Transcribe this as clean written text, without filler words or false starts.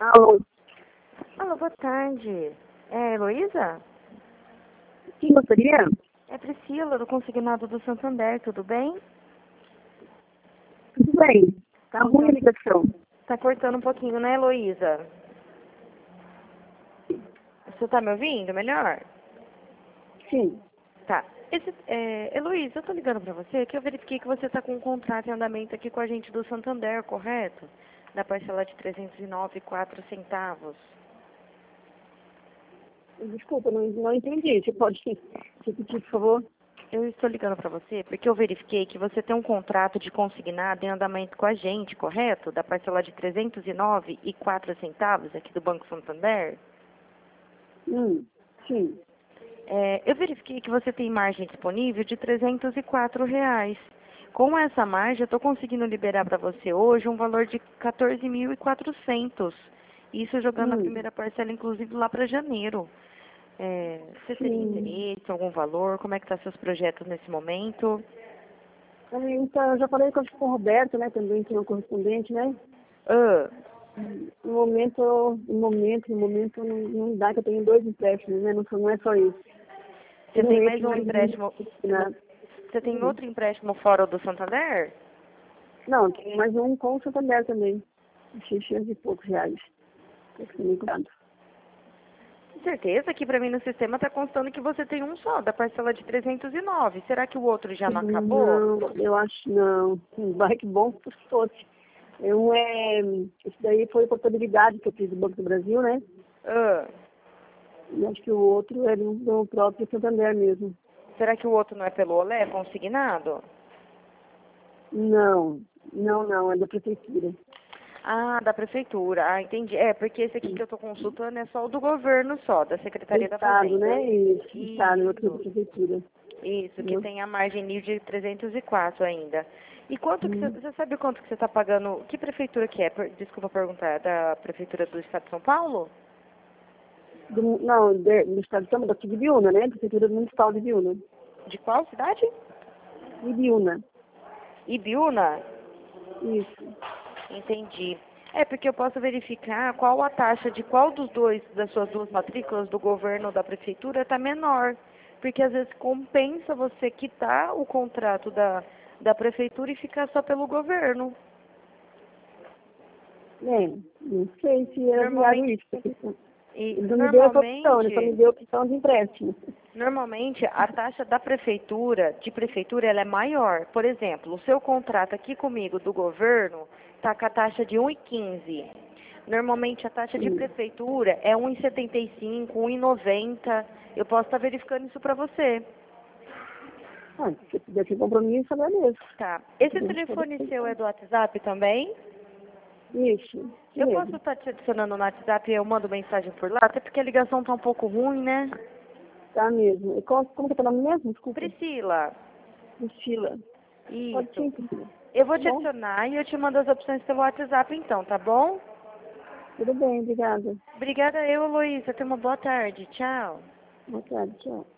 Alô? Alô, boa tarde. É Heloísa? Quem gostaria? É Priscila, do Consignado do Santander, tudo bem? Tudo bem. Tá ruim a ligação. Tá cortando um pouquinho, né, Heloísa? Você tá me ouvindo melhor? Sim. Tá. Heloísa, eu tô ligando pra você que eu verifiquei que você tá com um contrato em andamento aqui com a gente do Santander, correto? Da parcela de 309,04 centavos. Desculpa, não entendi. Você pode repetir, por favor? Eu estou ligando para você porque eu verifiquei que você tem um contrato de consignado em andamento com a gente, correto? Da parcela de 309,04 aqui do Banco Santander. Sim. Eu verifiquei que você tem margem disponível de R$ 304. Com essa margem, eu estou conseguindo liberar para você hoje um valor de 14.400. Isso jogando a primeira parcela, inclusive, lá para janeiro. Você teria interesse, algum valor? Como é que estão seus projetos nesse momento? Então, eu já falei com o Roberto, né, também, que é um correspondente, né? No momento não dá, que eu tenho 2 empréstimos, né? Não é só isso. Você tem mais um empréstimo? Você tem outro empréstimo fora do Santander? Não, tem mais um com o Santander também. R$600 e poucos. Tem que tomar cuidado. Com certeza que para mim no sistema está constando que você tem um só, da parcela de 309. Será que o outro já não acabou? Não, eu acho não. Vai que bom se fosse. Isso daí foi portabilidade que eu fiz do Banco do Brasil, né? E acho que o outro é do próprio Santander mesmo. Será que o outro não é pelo Olé, consignado? Não, é da prefeitura. Ah, da prefeitura. Ah, entendi. Porque esse aqui que eu estou consultando é só o do governo só, da Secretaria da Fazenda. Né? Isso. Estado, outro da prefeitura. Isso, que tem a margem NIL de 304 ainda. E quanto que você sabe quanto que você está pagando? Que prefeitura que é? Desculpa perguntar, é da prefeitura do estado de São Paulo? Do estado de São Paulo, daqui de Biúna, né? Prefeitura municipal de Biúna. De qual cidade? De Biúna. Ibiúna? Isso. Entendi. Porque eu posso verificar qual a taxa de qual das suas duas matrículas, do governo ou da prefeitura, está menor. Porque às vezes compensa você quitar o contrato da prefeitura e ficar só pelo governo. Não sei se era viável isso, porque ele não me deu essa opção, ele só me deu a opção de empréstimo. Normalmente, a taxa da prefeitura, ela é maior. Por exemplo, o seu contrato aqui comigo do governo está com a taxa de 1,15. Normalmente, a taxa de prefeitura é 1,75, 1,90. Eu posso estar verificando isso para você. Se puder ter compromisso, eu agradeço. Tá. Esse telefone seu é do WhatsApp também? Isso. Eu posso estar te adicionando no WhatsApp e eu mando mensagem por lá? Até porque a ligação tá um pouco ruim, né? Tá mesmo. E como que é o nome mesmo? Desculpa. Priscila. Priscila. Pode Isso. sim, Priscila. Eu vou te adicionar e eu te mando as opções pelo WhatsApp então, tá bom? Tudo bem, obrigada. Obrigada eu, Heloísa. Tenha uma boa tarde. Tchau. Boa tarde, tchau.